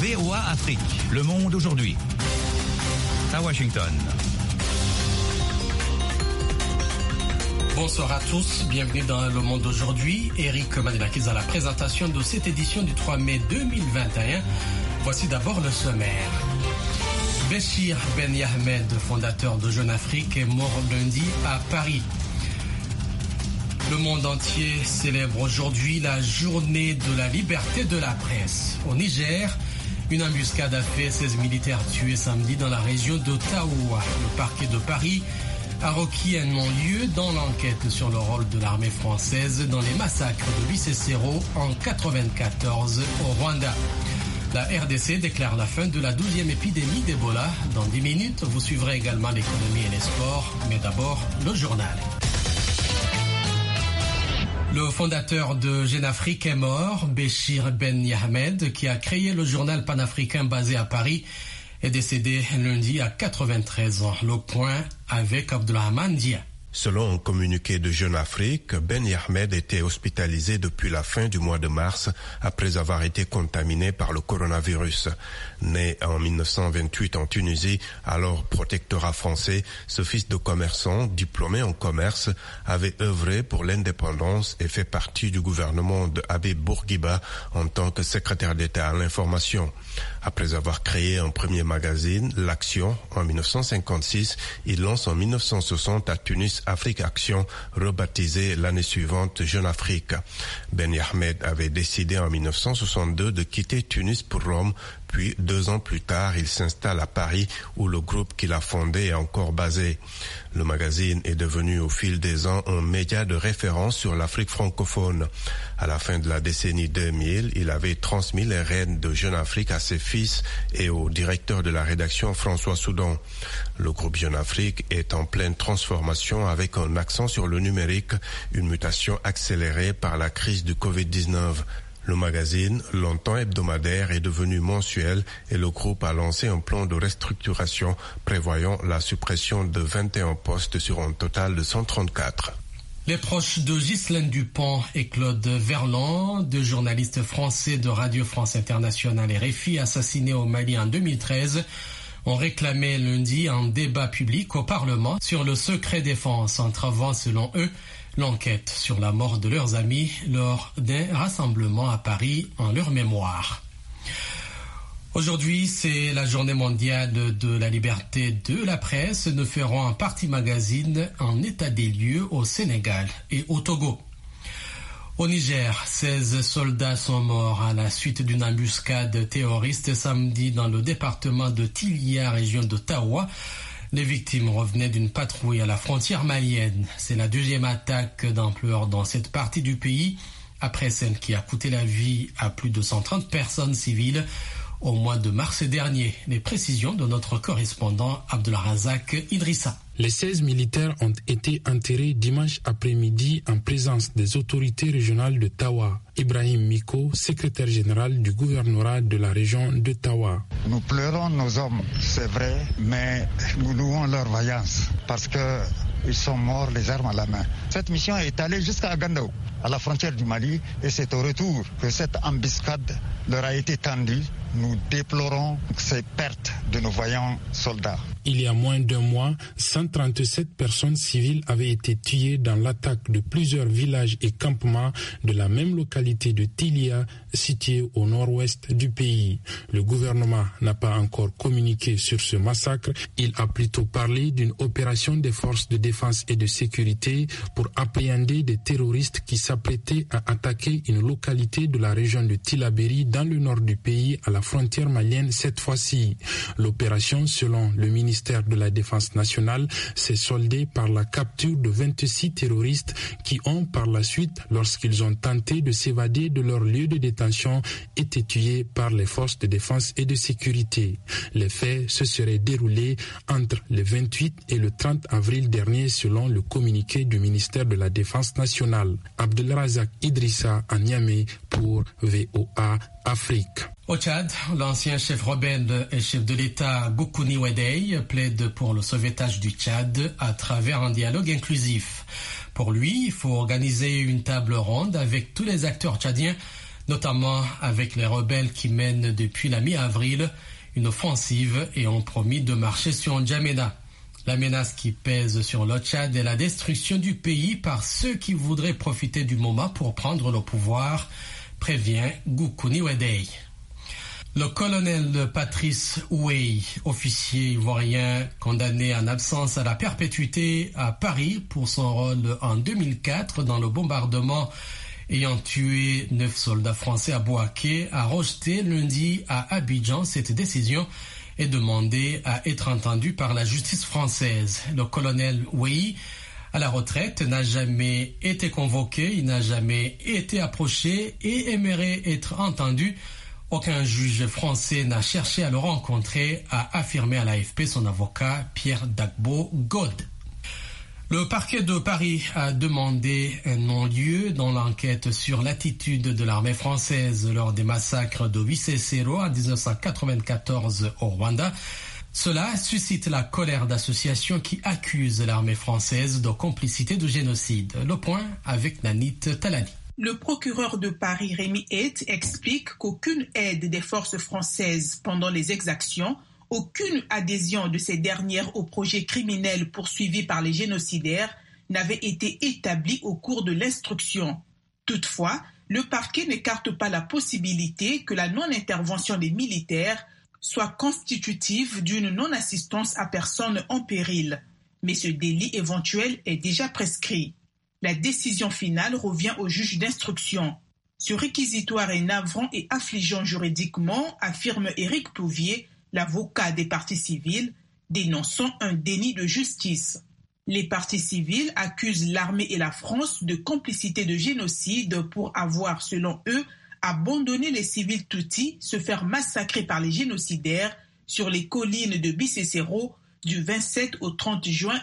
VOA Afrique, le monde aujourd'hui. À Washington. Bonsoir à tous, bienvenue dans Le Monde d'aujourd'hui. Eric Manilakis à la présentation de cette édition du 3 mai 2021. Voici d'abord le sommaire. Béchir Ben Yahmed, fondateur de Jeune Afrique, est mort lundi à Paris. Le monde entier célèbre aujourd'hui la journée de la liberté de la presse. Au Niger, une embuscade a fait 16 militaires tués samedi dans la région de Taoua. Le parquet de Paris a requis un non-lieu dans l'enquête sur le rôle de l'armée française dans les massacres de Bicessero en 1994 au Rwanda. La RDC déclare la fin de la 12e épidémie d'Ebola. Dans 10 minutes, vous suivrez également l'économie et les sports, mais d'abord le journal. Le fondateur de Jeune Afrique est mort. Béchir Ben Yahmed, qui a créé le journal panafricain basé à Paris, est décédé lundi à 93 ans. Le point avec Abdourahmane Dia. Selon un communiqué de Jeune Afrique, Ben Yahmed était hospitalisé depuis la fin du mois de mars après avoir été contaminé par le coronavirus. Né en 1928 en Tunisie, alors protectorat français, ce fils de commerçant, diplômé en commerce, avait œuvré pour l'indépendance et fait partie du gouvernement de Habib Bourguiba en tant que secrétaire d'État à l'information. Après avoir créé un premier magazine, L'Action, en 1956, il lance en 1960 à Tunis Afrique Action, rebaptisé l'année suivante Jeune Afrique. Ben Yahmed avait décidé en 1962 de quitter Tunis pour Rome, puis 2 ans plus tard, il s'installe à Paris où le groupe qu'il a fondé est encore basé. Le magazine est devenu au fil des ans un média de référence sur l'Afrique francophone. À la fin de la décennie 2000, il avait transmis les rênes de Jeune Afrique à ses fils et au directeur de la rédaction François Soudan. Le groupe Jeune Afrique est en pleine transformation avec un accent sur le numérique, une mutation accélérée par la crise du Covid-19. Le magazine, longtemps hebdomadaire, est devenu mensuel et le groupe a lancé un plan de restructuration prévoyant la suppression de 21 postes sur un total de 134. Les proches de Ghislaine Dupont et Claude Verlan, deux journalistes français de Radio France Internationale et RFI assassinés au Mali en 2013, ont réclamé lundi un débat public au Parlement sur le secret défense, entravant selon eux l'enquête sur la mort de leurs amis lors d'un rassemblement à Paris en leur mémoire. Aujourd'hui, c'est la journée mondiale de la liberté de la presse. Nous ferons un parti magazine en état des lieux au Sénégal et au Togo. Au Niger, 16 soldats sont morts à la suite d'une embuscade terroriste samedi dans le département de Tilia, région de Taoua. Les victimes revenaient d'une patrouille à la frontière malienne. C'est la 2e attaque d'ampleur dans cette partie du pays, après celle qui a coûté la vie à plus de 130 personnes civiles au mois de mars dernier. Les précisions de notre correspondant Abdelrazak Idrissa. Les 16 militaires ont été enterrés dimanche après-midi en présence des autorités régionales de Tawa. Ibrahim Miko, secrétaire général du gouvernorat de la région de Tawa. Nous pleurons nos hommes, c'est vrai, mais nous louons leur vaillance parce qu'ils sont morts les armes à la main. Cette mission est allée jusqu'à Gandao, à la frontière du Mali, et c'est au retour que cette embuscade leur a été tendue. Nous déplorons ces pertes de nos vaillants soldats. Il y a moins d'un mois, 137 personnes civiles avaient été tuées dans l'attaque de plusieurs villages et campements de la même localité de Tilia, située au nord-ouest du pays. Le gouvernement n'a pas encore communiqué sur ce massacre. Il a plutôt parlé d'une opération des forces de défense et de sécurité pour appréhender des terroristes qui s'apprêtaient à attaquer une localité de la région de Tillabéri dans le nord du pays, à la frontière malienne cette fois-ci. L'opération, selon le ministère de la Défense nationale, s'est soldée par la capture de 26 terroristes qui ont par la suite, lorsqu'ils ont tenté de s'évader de leur lieu de détention, été tués par les forces de défense et de sécurité. Les faits se seraient déroulés entre le 28 et le 30 avril dernier selon le communiqué du ministère de la Défense nationale. Abdelrazak Idrissa à Niamey pour VOA Afrique. Au Tchad, l'ancien chef rebelle et chef de l'État Goukouni Wedei plaide pour le sauvetage du Tchad à travers un dialogue inclusif. Pour lui, il faut organiser une table ronde avec tous les acteurs tchadiens notamment avec les rebelles qui mènent depuis la mi-avril une offensive et ont promis de marcher sur N'Djamena. La menace qui pèse sur le Tchad est la destruction du pays par ceux qui voudraient profiter du moment pour prendre le pouvoir, prévient Goukouni Wedei. Le colonel Patrice Ouey, officier ivoirien condamné en absence à la perpétuité à Paris pour son rôle en 2004 dans le bombardement ayant tué 9 soldats français à Bouaké, a rejeté lundi à Abidjan cette décision et demandé à être entendu par la justice française. Le colonel Ouey, à la retraite, n'a jamais été convoqué, il n'a jamais été approché et aimerait être entendu. Aucun juge français n'a cherché à le rencontrer, a affirmé à l'AFP son avocat Pierre Dagbo-God. Le parquet de Paris a demandé un non-lieu dans l'enquête sur l'attitude de l'armée française lors des massacres de Wisesero en 1994 au Rwanda. Cela suscite la colère d'associations qui accusent l'armée française de complicité de génocide. Le point avec Nanit Talani. Le procureur de Paris, Rémi Heth, explique qu'aucune aide des forces françaises pendant les exactions, aucune adhésion de ces dernières au projet criminel poursuivi par les génocidaires n'avait été établie au cours de l'instruction. Toutefois, le parquet n'écarte pas la possibilité que la non-intervention des militaires soit constitutive d'une non-assistance à personne en péril. Mais ce délit éventuel est déjà prescrit. La décision finale revient au juge d'instruction. Ce réquisitoire est navrant et affligeant juridiquement, affirme Éric Pouvier, l'avocat des parties civiles, dénonçant un déni de justice. Les parties civiles accusent l'armée et la France de complicité de génocide pour avoir, selon eux, abandonné les civils Tutsis se faire massacrer par les génocidaires sur les collines de Bisesero du 27 au 30 juin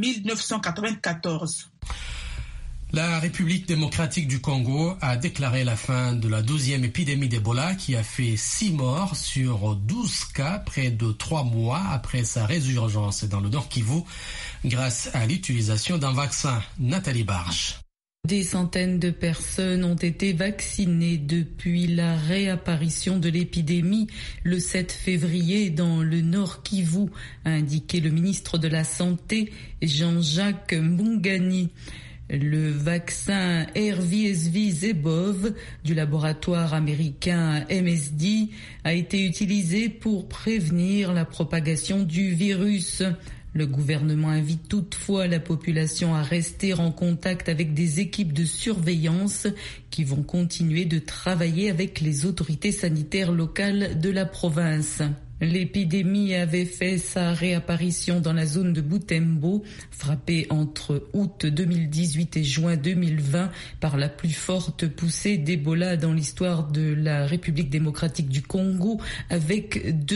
1994. La République démocratique du Congo a déclaré la fin de la 12e épidémie d'Ebola qui a fait 6 morts sur 12 cas près de 3 mois après sa résurgence dans le Nord Kivu grâce à l'utilisation d'un vaccin. Nathalie Barge. Des centaines de personnes ont été vaccinées depuis la réapparition de l'épidémie le 7 février dans le Nord Kivu, a indiqué le ministre de la Santé Jean-Jacques Mbungani. Le vaccin RVSV-Zebov du laboratoire américain MSD a été utilisé pour prévenir la propagation du virus. Le gouvernement invite toutefois la population à rester en contact avec des équipes de surveillance qui vont continuer de travailler avec les autorités sanitaires locales de la province. L'épidémie avait fait sa réapparition dans la zone de Butembo, frappée entre août 2018 et juin 2020 par la plus forte poussée d'Ebola dans l'histoire de la République démocratique du Congo, avec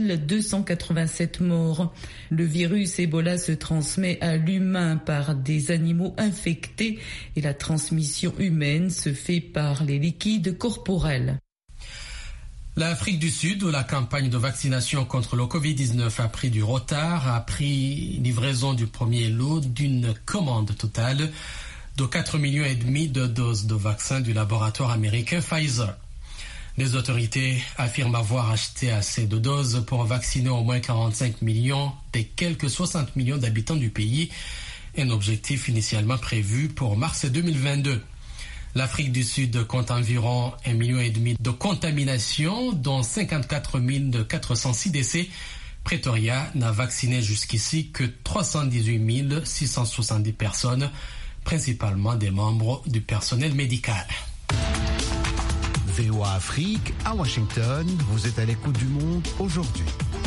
2287 morts. Le virus Ebola se transmet à l'humain par des animaux infectés et la transmission humaine se fait par les liquides corporels. L'Afrique du Sud, où la campagne de vaccination contre le Covid-19 a pris du retard, a pris livraison du premier lot d'une commande totale de 4,5 millions de doses de vaccins du laboratoire américain Pfizer. Les autorités affirment avoir acheté assez de doses pour vacciner au moins 45 millions des quelques 60 millions d'habitants du pays, un objectif initialement prévu pour mars 2022. L'Afrique du Sud compte environ 1,5 million de contaminations, dont 54 406 décès. Pretoria n'a vacciné jusqu'ici que 318 670 personnes, principalement des membres du personnel médical. VOA Afrique, à Washington, vous êtes à l'écoute du monde aujourd'hui.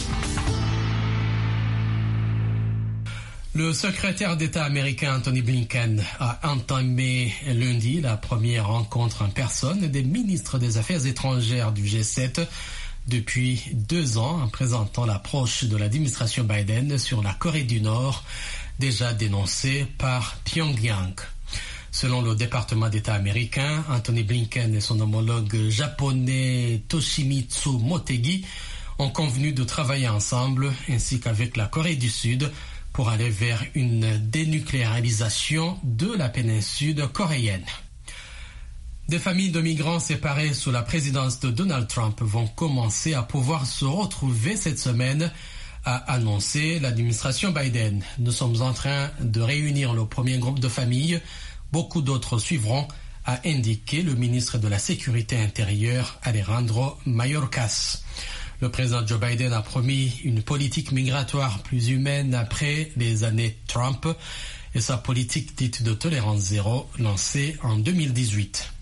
Le secrétaire d'État américain Anthony Blinken a entamé lundi la première rencontre en personne des ministres des Affaires étrangères du G7 depuis 2 ans en présentant l'approche de l'administration Biden sur la Corée du Nord, déjà dénoncée par Pyongyang. Selon le département d'État américain, Anthony Blinken et son homologue japonais Toshimitsu Motegi ont convenu de travailler ensemble ainsi qu'avec la Corée du Sud pour aller vers une dénucléarisation de la péninsule coréenne. Des familles de migrants séparées sous la présidence de Donald Trump vont commencer à pouvoir se retrouver cette semaine, a annoncé l'administration Biden. Nous sommes en train de réunir le premier groupe de familles. Beaucoup d'autres suivront, a indiqué le ministre de la Sécurité intérieure Alejandro Mayorkas. Le président Joe Biden a promis une politique migratoire plus humaine après les années Trump et sa politique dite de tolérance zéro lancée en 2018.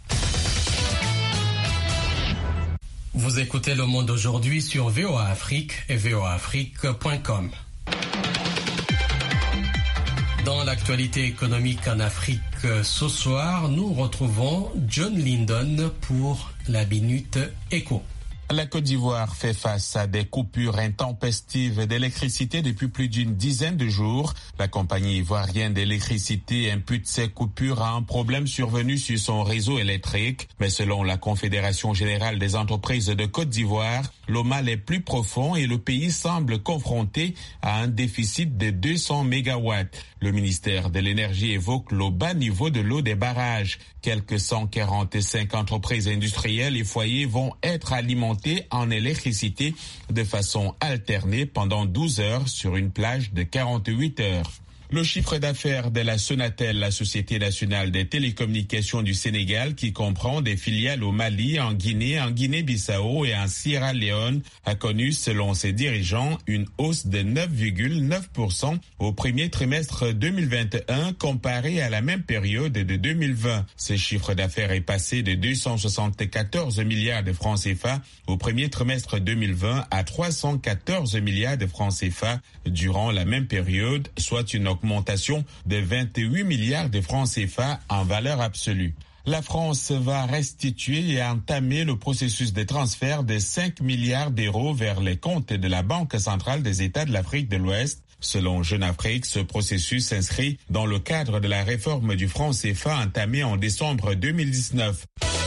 Vous écoutez Le Monde aujourd'hui sur VOA Afrique et voaafrique.com. Dans l'actualité économique en Afrique ce soir, nous retrouvons John Lindon pour la Minute Éco. La Côte d'Ivoire fait face à des coupures intempestives d'électricité depuis plus d'une dizaine de jours. La compagnie ivoirienne d'électricité impute ces coupures à un problème survenu sur son réseau électrique. Mais selon la Confédération générale des entreprises de Côte d'Ivoire, le mal est plus profond et le pays semble confronté à un déficit de 200 mégawatts. Le ministère de l'Énergie évoque le bas niveau de l'eau des barrages. Quelques 145 entreprises industrielles et foyers vont être alimentés en électricité de façon alternée pendant 12 heures sur une plage de 48 heures. Le chiffre d'affaires de la Sonatel, la Société nationale des télécommunications du Sénégal, qui comprend des filiales au Mali, en Guinée-Bissau et en Sierra Leone, a connu, selon ses dirigeants, une hausse de 9,9% au premier trimestre 2021 comparé à la même période de 2020. Ce chiffre d'affaires est passé de 274 milliards de francs CFA au premier trimestre 2020 à 314 milliards de francs CFA durant la même période, soit une augmentation de 28 milliards de francs CFA en valeur absolue. La France va restituer et entamer le processus de transfert de 5 milliards d'euros vers les comptes de la Banque centrale des États de l'Afrique de l'Ouest. Selon Jeune Afrique, ce processus s'inscrit dans le cadre de la réforme du franc CFA entamée en décembre 2019.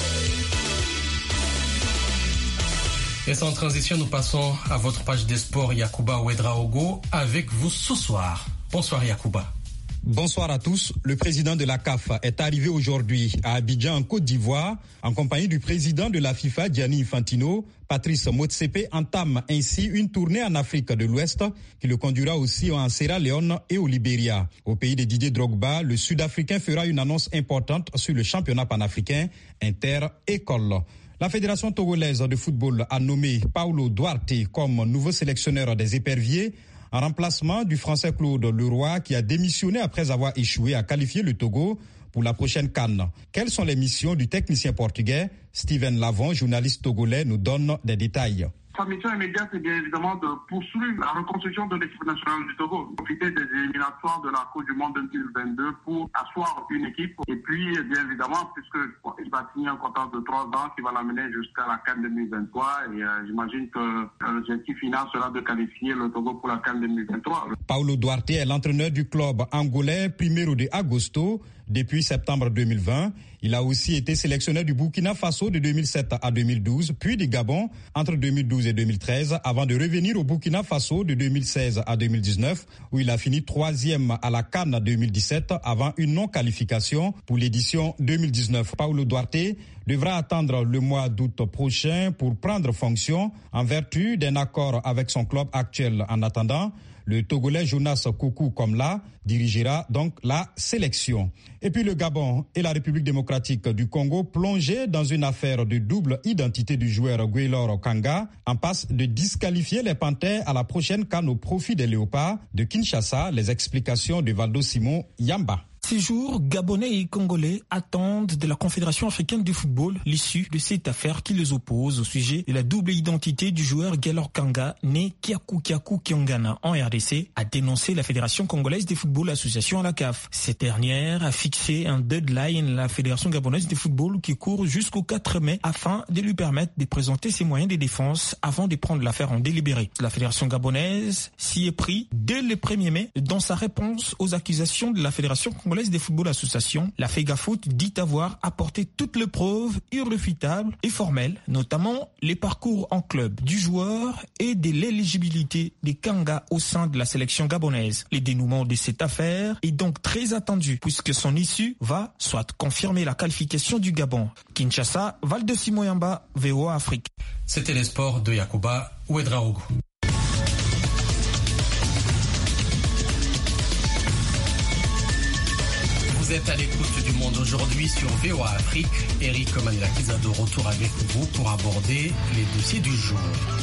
Et sans transition, nous passons à votre page des sports, Yacouba Ouedraogo, avec vous ce soir. Bonsoir Yacouba. Bonsoir à tous. Le président de la CAF est arrivé aujourd'hui à Abidjan, en Côte d'Ivoire, en compagnie du président de la FIFA, Gianni Infantino. Patrice Motsepe entame ainsi une tournée en Afrique de l'Ouest qui le conduira aussi en Sierra Leone et au Libéria. Au pays de Didier Drogba, le Sud-Africain fera une annonce importante sur le championnat panafricain inter-école. La Fédération togolaise de football a nommé Paulo Duarte comme nouveau sélectionneur des éperviers en remplacement du Français Claude Leroy qui a démissionné après avoir échoué à qualifier le Togo pour la prochaine CAN. Quelles sont les missions du technicien portugais? Steven Lavon, journaliste togolais, nous donne des détails. Sa mission immédiate, c'est bien évidemment de poursuivre la reconstruction de l'équipe nationale du Togo, profiter des éliminatoires de la Coupe du Monde 2022 pour asseoir une équipe. Et puis, bien évidemment, puisqu'il va signer un contrat de 3 ans qui va l'amener jusqu'à la CAN 2023, et j'imagine que l'objectif final sera de qualifier le Togo pour la CAN 2023. Paulo Duarte est l'entraîneur du club angolais Primeiro de Agosto depuis septembre 2020. Il a aussi été sélectionneur du Burkina Faso de 2007 à 2012, puis du Gabon entre 2012 et 2013, avant de revenir au Burkina Faso de 2016 à 2019, où il a fini 3e à la CAN 2017 avant une non-qualification pour l'édition 2019. Paulo Duarte devra attendre le mois d'août prochain pour prendre fonction en vertu d'un accord avec son club actuel. En attendant, le Togolais Jonas Koukou Komla dirigera donc la sélection. Et puis le Gabon et la République démocratique du Congo plongés dans une affaire de double identité du joueur Guélor Kanga en passe de disqualifier les Panthères à la prochaine CAN au profit des Léopards de Kinshasa. Les explications de Valdo Simon Yamba. Ces jours, Gabonais et Congolais attendent de la Confédération africaine du football l'issue de cette affaire qui les oppose au sujet de la double identité du joueur Guélor Kanga, né Kiakou Kiongana en RDC, a dénoncé la Fédération congolaise de football association à la CAF. Cette dernière a fixé un deadline à la Fédération gabonaise de football qui court jusqu'au 4 mai afin de lui permettre de présenter ses moyens de défense avant de prendre l'affaire en délibéré. La Fédération gabonaise s'y est pris dès le 1er mai dans sa réponse aux accusations de la Fédération congolaise congolaise des football associations, la FEGAFOOT dit avoir apporté toutes les preuves irréfutables et formelles, notamment les parcours en club du joueur et de l'éligibilité des Kanga au sein de la sélection gabonaise. Le dénouement de cette affaire est donc très attendu puisque son issue va soit confirmer la qualification du Gabon. Kinshasa, Valde Simoyamba, VOA Afrique. C'était les sports de Yacouba Ouedraogo. Vous êtes à l'écoute du Monde aujourd'hui sur VOA Afrique. Eric Manelakiza de retour avec vous pour aborder les dossiers du jour.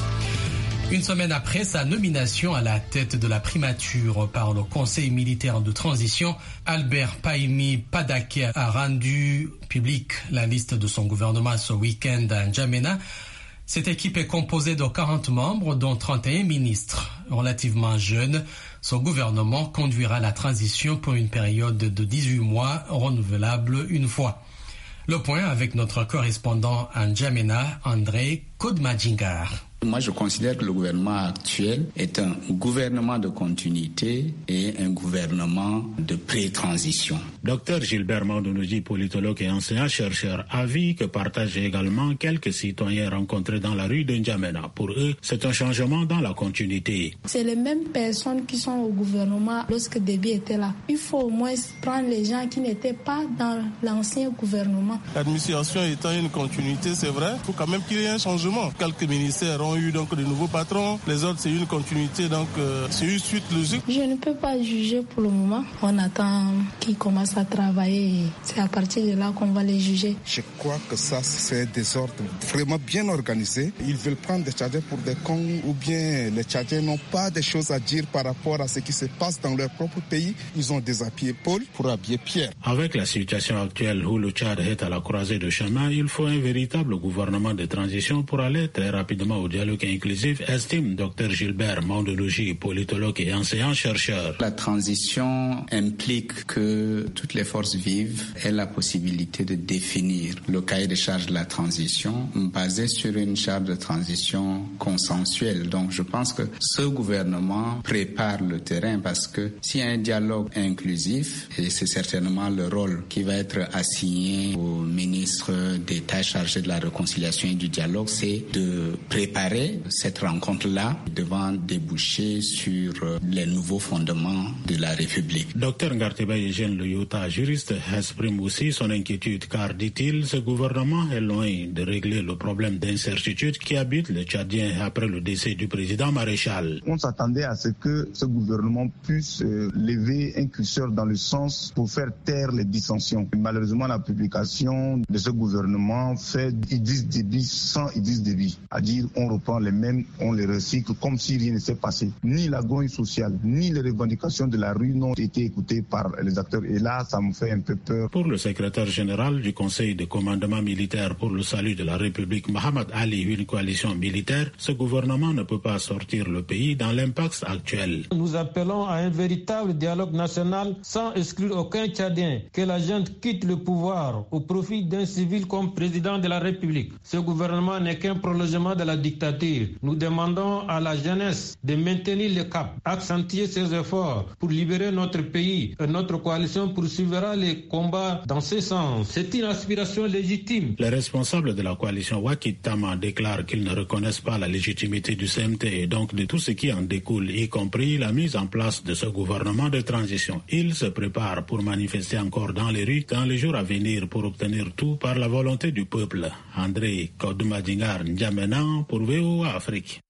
Une semaine après sa nomination à la tête de la primature par le Conseil militaire de transition, Albert Pahimi Padake a rendu publique la liste de son gouvernement ce week-end à N'Djamena. Cette équipe est composée de 40 membres, dont 31 ministres. Relativement jeune, son gouvernement conduira la transition pour une période de 18 mois, renouvelable une fois. Le point avec notre correspondant à N'Djamena, André Kodmadjingar. Moi, je considère que le gouvernement actuel est un gouvernement de continuité et un gouvernement de pré-transition. Dr Gilbert Mandounoudji, politologue et enseignant-chercheur, avis que partagent également quelques citoyens rencontrés dans la rue de N'Djamena. Pour eux, c'est un changement dans la continuité. C'est les mêmes personnes qui sont au gouvernement lorsque Déby était là. Il faut au moins prendre les gens qui n'étaient pas dans l'ancien gouvernement. L'administration étant une continuité, c'est vrai, il faut quand même qu'il y ait un changement. Quelques ministères ont eu donc de nouveaux patrons, les autres c'est une continuité, donc c'est une suite logique. Je ne peux pas juger pour le moment. On attend qu'ils commencent à travailler. C'est à partir de là qu'on va les juger. Je crois que ça c'est des ordres vraiment bien organisés. Ils veulent prendre des Tchadiens pour des cons ou bien les Tchadiens n'ont pas des choses à dire par rapport à ce qui se passe dans leur propre pays. Ils ont déshabillé Paul pour habiller Pierre. Avec la situation actuelle où le Tchad est à la croisée de chemin, il faut un véritable gouvernement de transition pour aller très rapidement au dialogue inclusif, estime Dr Gilbert Mandounoudji, politologue et enseignant-chercheur. La transition implique que toutes les forces vives aient la possibilité de définir le cahier de charges de la transition basé sur une charte de transition consensuelle. Donc je pense que ce gouvernement prépare le terrain parce que s'il y a un dialogue inclusif, et c'est certainement le rôle qui va être assigné au ministre d'État chargé de la réconciliation et du dialogue, c'est de préparer cette rencontre-là devant déboucher sur les nouveaux fondements de la République. Dr Ngarteba Eugène Loyota, juriste, exprime aussi son inquiétude car, dit-il, ce gouvernement est loin de régler le problème d'incertitude qui habite le Tchadien après le décès du président Maréchal. On s'attendait à ce que ce gouvernement puisse lever un curseur dans le sens pour faire taire les dissensions. Malheureusement, la publication de ce gouvernement fait Idriss Déby sans Idriss Déby, à dire on reprend les mêmes, on les recycle comme si rien ne s'est passé. Ni la grogne sociale, ni les revendications de la rue n'ont été écoutées par les acteurs. Et là, ça me fait un peu peur. Pour le secrétaire général du Conseil de commandement militaire pour le salut de la République, Mohamed Ali, une coalition militaire, ce gouvernement ne peut pas sortir le pays dans l'impasse actuel. Nous appelons à un véritable dialogue national sans exclure aucun Tchadien. Que la junte quitte le pouvoir au profit d'un civil comme président de la République. Ce gouvernement n'est qu'un prolongement de la dictature. Nous demandons à la jeunesse de maintenir le cap, accentuer ses efforts pour libérer notre pays. Et notre coalition poursuivra les combats dans ce sens. C'est une aspiration légitime. Les responsables de la coalition Wakitama déclarent qu'ils ne reconnaissent pas la légitimité du CMT et donc de tout ce qui en découle, y compris la mise en place de ce gouvernement de transition. Ils se préparent pour manifester encore dans les rues dans les jours à venir pour obtenir tout par la volonté du peuple. André Kodmadjingar, N'Djamena pour VOA Afrique.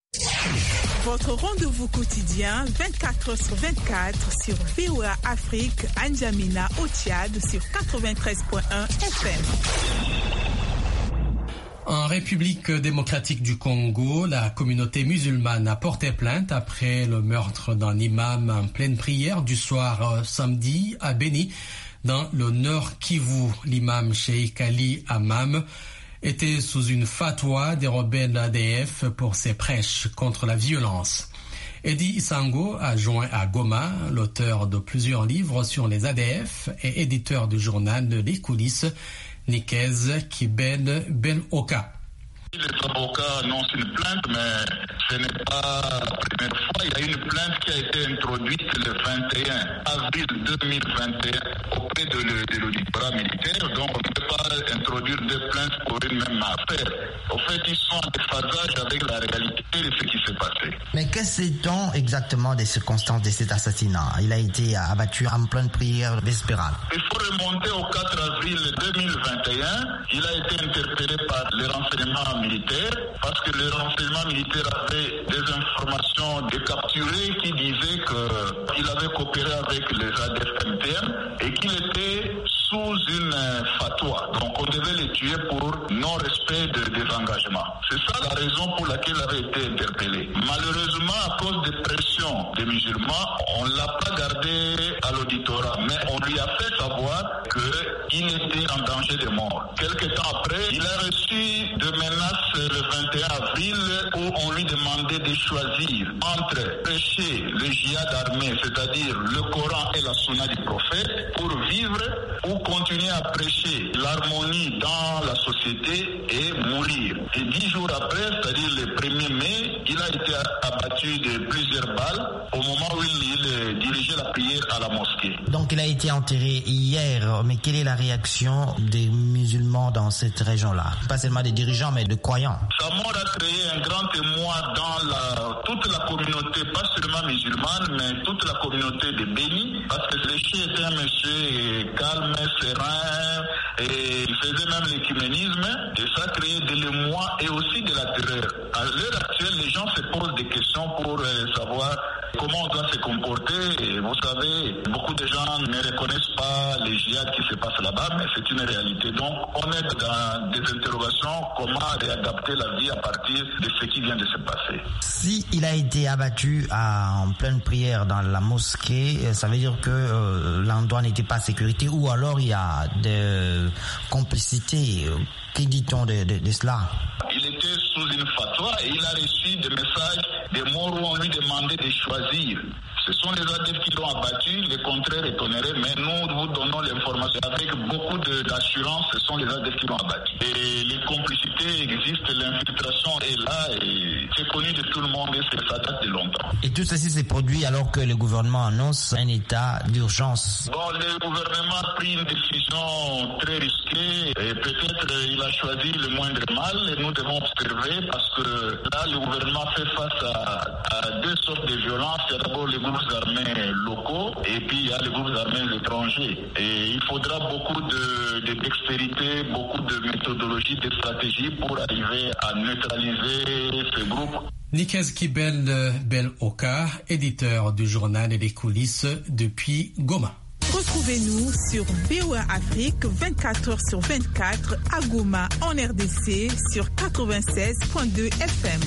Votre rendez-vous quotidien 24h/24 sur VOA Afrique, à N'Djamena au Tchad sur 93.1 FM. En République démocratique du Congo, la communauté musulmane a porté plainte après le meurtre d'un imam en pleine prière du soir samedi à Beni, dans le Nord Kivu. L'imam Cheikh Ali Amam était sous une fatwa des rebelles ADF pour ses prêches contre la violence. Eddie Isango, adjoint à Goma, l'auteur de plusieurs livres sur les ADF et éditeur du journal Les Coulisses, Nikez Kiben Ben Oka. Les avocats annoncent une plainte, mais Ce n'est pas la première fois. Il y a une plainte qui a été introduite le 21 avril 2021 auprès de l'auditorat militaire. Donc, on ne peut pas introduire deux plaintes pour une même affaire. Au fait, ils sont en déphasage avec la réalité de ce qui s'est passé. Mais que sait-on exactement des circonstances de cet assassinat? Il a été abattu en pleine prière vespérale. Il faut remonter au 4 avril 2021. Il a été interpellé par les renseignements militaires parce que les renseignements militaires avaient des informations de capturés qui disaient qu'il avait coopéré avec les ADF MTM et qu'il était sous une fatwa. Donc on devait les tuer pour non-respect des engagements. C'est ça la raison pour laquelle il avait été interpellé. Malheureusement, à cause des pressions des musulmans, on ne l'a pas gardé à l'auditorat, mais on lui a fait savoir qu'il était en danger de mort. Quelque temps après, il a reçu des menaces le 21 avril où on lui demandait de choisir entre prêcher le djihad armé, c'est-à-dire le Coran et la sunna du prophète, pour vivre, ou continuer à prêcher l'harmonie dans la société et mourir. Et 10 jours après, c'est-à-dire le 1er mai, il a été abattu de plusieurs balles au moment où il dirigeait la prière à la mosquée. Donc il a été enterré hier, mais quelle est la réaction des musulmans dans cette région-là? Pas seulement des dirigeants, mais des croyants. Sa mort a créé un grand émoi dans toute la communauté, pas seulement musulmane, mais toute la communauté de Béni, parce que le chef était un monsieur calme, serein, et il faisait même l'écuménisme, et ça a créé de l'émoi et aussi de la terreur. À l'heure actuelle, les gens se posent des questions pour savoir comment on doit se comporter. Et vous savez, beaucoup de gens ne reconnaissent pas les djihad qui se passent là-bas, mais c'est une réalité. Donc, on est dans des interrogations, comment réadapter la vie à partir de ce qui vient de se passer. Si il a été abattu en pleine prière dans la mosquée, ça veut dire que l'endroit n'était pas en sécurité, ou alors il y a des complicités. Que dit-on de cela? Il était sous une fatwa et il a reçu des messages des morts où on lui demandait de choisir. Ce sont les ADF qui l'ont abattu, le contraire étonnerait, mais nous vous donnons l'information avec beaucoup d'assurance, ce sont les ADF qui l'ont abattu. Et les complicités existent, l'infiltration est là et c'est connu de tout le monde et ça date de longtemps. Et tout ceci s'est produit alors que le gouvernement annonce un état d'urgence. Bon, le gouvernement a pris une décision très risquée et peut-être il a choisi le moindre mal et nous devons observer parce que là le gouvernement fait face à deux sortes de violences. Il y a d'abord les groupes armés locaux et puis il y a les groupes armés étrangers. Et il faudra beaucoup de dextérité, beaucoup de méthodologie, de stratégie pour arriver à neutraliser ces groupes. Nikeski Bel Oka, éditeur du journal et des coulisses depuis Goma. Retrouvez-nous sur VOA Afrique 24h/24 à Goma en RDC sur 96.2 FM.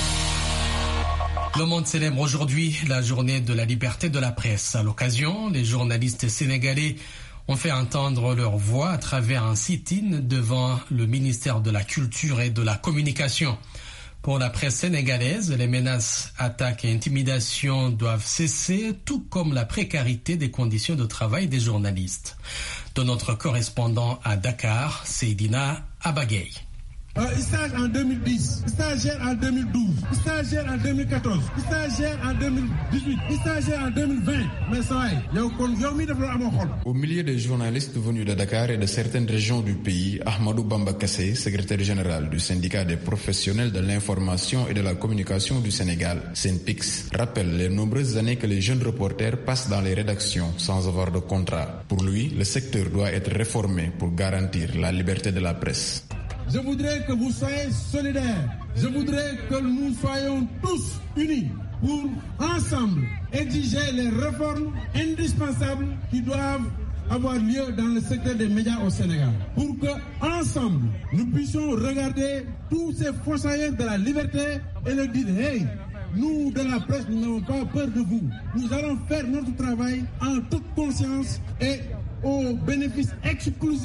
Le monde célèbre aujourd'hui la journée de la liberté de la presse. À l'occasion, les journalistes sénégalais ont fait entendre leur voix à travers un sit-in devant le ministère de la Culture et de la Communication. Pour la presse sénégalaise, les menaces, attaques et intimidations doivent cesser, tout comme la précarité des conditions de travail des journalistes. De notre correspondant à Dakar, Seydina Abagay. Stage en 2010, stagiaire en 2012, stagiaire en 2014, stagiaire en 2018, stagiaire en 2020. Mais ça va, au milieu des journalistes venus de Dakar et de certaines régions du pays, Ahmadou Bamba Kassé, secrétaire général du syndicat des professionnels de l'information et de la communication du Sénégal, SYNPICS, rappelle les nombreuses années que les jeunes reporters passent dans les rédactions sans avoir de contrat. Pour lui, le secteur doit être réformé pour garantir la liberté de la presse. Je voudrais que vous soyez solidaires. Je voudrais que nous soyons tous unis pour ensemble exiger les réformes indispensables qui doivent avoir lieu dans le secteur des médias au Sénégal. Pour que ensemble nous puissions regarder tous ces fossoyeurs de la liberté et leur dire hey, nous de la presse, nous n'avons pas peur de vous. Nous allons faire notre travail en toute conscience et au bénéfice exclusif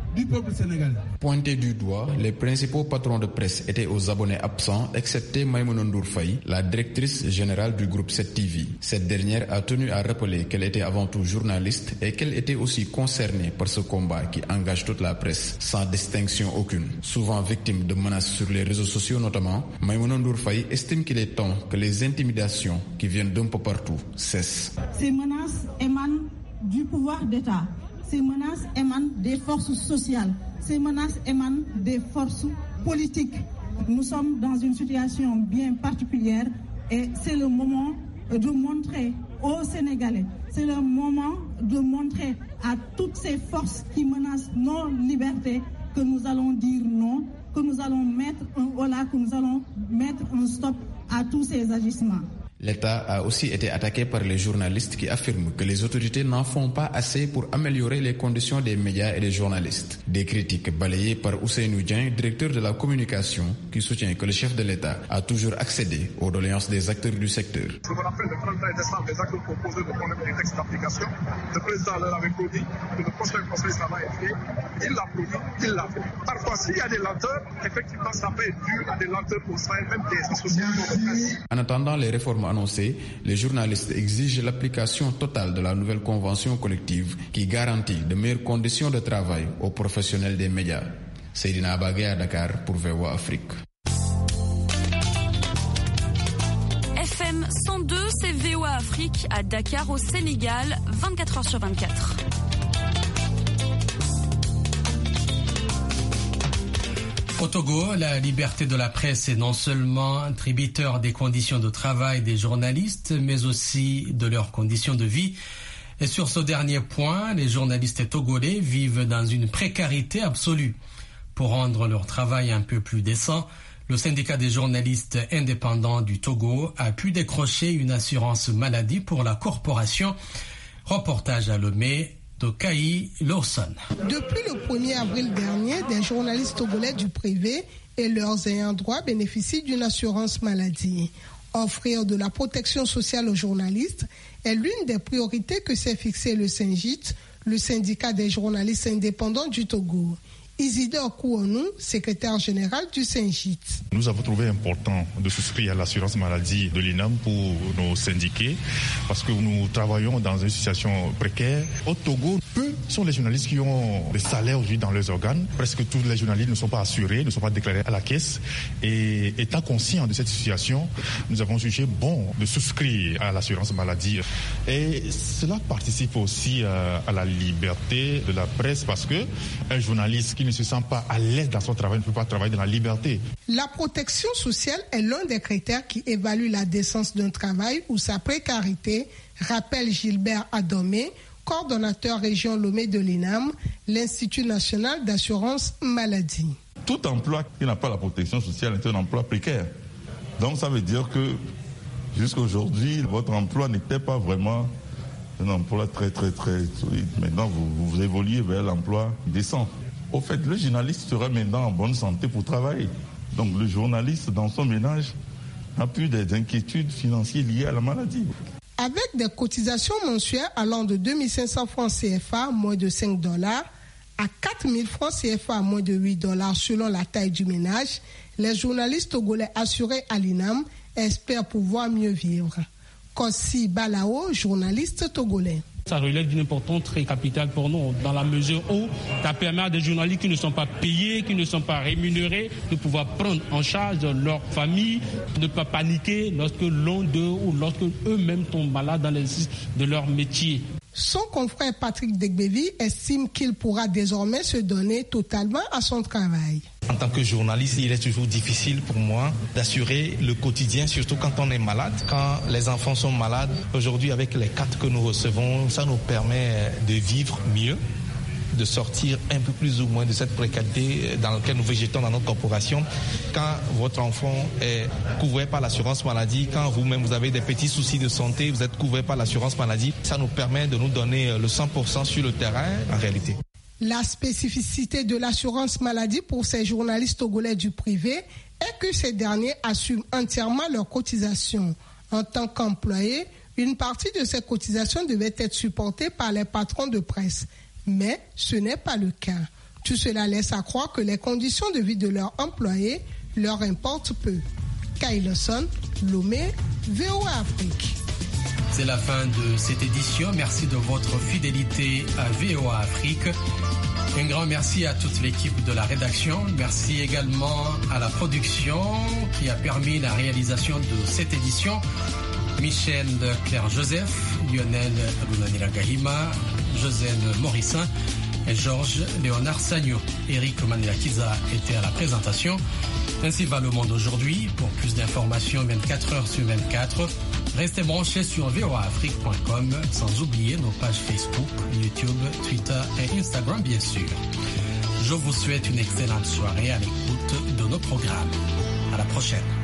du peuple sénégalais. Pointés du doigt, les principaux patrons de presse étaient aux abonnés absents, excepté Maïmouna Ndour Faye, la directrice générale du groupe 7TV. Cette dernière a tenu à rappeler qu'elle était avant tout journaliste et qu'elle était aussi concernée par ce combat qui engage toute la presse, sans distinction aucune. Souvent victime de menaces sur les réseaux sociaux notamment, Maïmouna Ndour Faye estime qu'il est temps que les intimidations qui viennent d'un peu partout cessent. Ces menaces émanent du pouvoir d'État. Ces menaces émanent des forces sociales. Ces menaces émanent des forces politiques. Nous sommes dans une situation bien particulière et c'est le moment de montrer aux Sénégalais, c'est le moment de montrer à toutes ces forces qui menacent nos libertés que nous allons dire non, que nous allons mettre un holà, que nous allons mettre un stop à tous ces agissements. L'État a aussi été attaqué par les journalistes qui affirment que les autorités n'en font pas assez pour améliorer les conditions des médias et des journalistes. Des critiques balayées par Ousseynou Dieng, directeur de la communication, qui soutient que le chef de l'État a toujours accédé aux doléances des acteurs du secteur. Je me rappelle le 31 décembre, les acteurs proposés de problème des textes d'application. Le président leur avait promis que le prochain conseil ça va être fait. Il l'a promis, il l'a fait. Parfois, s'il y a des lenteurs, effectivement, ça peut être dû à des lenteurs au sein même des associations de presse. En attendant les réformes annoncées, les journalistes exigent l'application totale de la nouvelle convention collective qui garantit de meilleures conditions de travail aux professionnels des médias. Seydina Abagé à Dakar pour VOA Afrique. FM 102, c'est VOA Afrique à Dakar au Sénégal, 24h sur 24. Au Togo, la liberté de la presse est non seulement tributaire des conditions de travail des journalistes, mais aussi de leurs conditions de vie. Et sur ce dernier point, les journalistes togolais vivent dans une précarité absolue. Pour rendre leur travail un peu plus décent, le syndicat des journalistes indépendants du Togo a pu décrocher une assurance maladie pour la corporation. Reportage à Lomé de Kai Lawson. Depuis le 1er avril dernier, des journalistes togolais du privé et leurs ayants droit bénéficient d'une assurance maladie. Offrir de la protection sociale aux journalistes est l'une des priorités que s'est fixé le SYNJIT, le syndicat des journalistes indépendants du Togo. Isidore Kouonou, secrétaire général du SYNJIT. Nous avons trouvé important de souscrire à l'assurance maladie de l'INAM pour nos syndiqués parce que nous travaillons dans une situation précaire. Au Togo, peu sont les journalistes qui ont des salaires aujourd'hui dans leurs organes. Presque tous les journalistes ne sont pas assurés, ne sont pas déclarés à la caisse. Et étant conscient de cette situation, nous avons jugé bon de souscrire à l'assurance maladie. Et cela participe aussi à la liberté de la presse parce que un journaliste qui ne se sent pas à l'aise dans son travail ne peut pas travailler dans la liberté. La protection sociale est l'un des critères qui évalue la décence d'un travail ou sa précarité, rappelle Gilbert Adomé, coordonnateur région Lomé de l'INAM, l'Institut national d'assurance maladie. Tout emploi qui n'a pas la protection sociale est un emploi précaire. Donc ça veut dire que jusqu'à aujourd'hui, votre emploi n'était pas vraiment un emploi très solide. Maintenant, vous évoluez vers l'emploi décent. Au fait, le journaliste sera maintenant en bonne santé pour travailler. Donc le journaliste, dans son ménage, n'a plus des inquiétudes financières liées à la maladie. Avec des cotisations mensuelles allant de 2500 francs CFA, moins de $5, à 4000 francs CFA, moins de $8 selon la taille du ménage, les journalistes togolais assurés à l'INAM espèrent pouvoir mieux vivre. Kossi Balao, journaliste togolais. Ça relève d'une importance très capitale pour nous, dans la mesure où ça permet à des journalistes qui ne sont pas payés, qui ne sont pas rémunérés, de pouvoir prendre en charge leur famille, de ne pas paniquer lorsque l'un d'eux ou lorsque eux-mêmes tombent malades dans l'exercice de leur métier. Son confrère Patrick Degbevi estime qu'il pourra désormais se donner totalement à son travail. En tant que journaliste, il est toujours difficile pour moi d'assurer le quotidien, surtout quand on est malade, quand les enfants sont malades. Aujourd'hui, avec les cartes que nous recevons, ça nous permet de vivre mieux, de sortir un peu plus ou moins de cette précarité dans laquelle nous végétons dans notre corporation. Quand votre enfant est couvert par l'assurance maladie, quand vous-même vous avez des petits soucis de santé, vous êtes couvert par l'assurance maladie, ça nous permet de nous donner le 100% sur le terrain en réalité. La spécificité de l'assurance maladie pour ces journalistes togolais du privé est que ces derniers assument entièrement leurs cotisations. En tant qu'employés, une partie de ces cotisations devait être supportée par les patrons de presse. Mais ce n'est pas le cas. Tout cela laisse à croire que les conditions de vie de leurs employés leur importent peu. Kailoson, Lomé, VOA Afrique. C'est la fin de cette édition. Merci de votre fidélité à VOA Afrique. Un grand merci à toute l'équipe de la rédaction. Merci également à la production qui a permis la réalisation de cette édition. Michel Claire-Joseph, Lionel Runanira Gahima, Josène Morissin et Georges Léonard Sagno. Eric Manelakiza était à la présentation. Ainsi va le monde aujourd'hui. Pour plus d'informations 24 heures sur 24, restez branchés sur voaafrique.com, sans oublier nos pages Facebook, YouTube, Twitter et Instagram bien sûr. Je vous souhaite une excellente soirée à l'écoute de nos programmes. À la prochaine.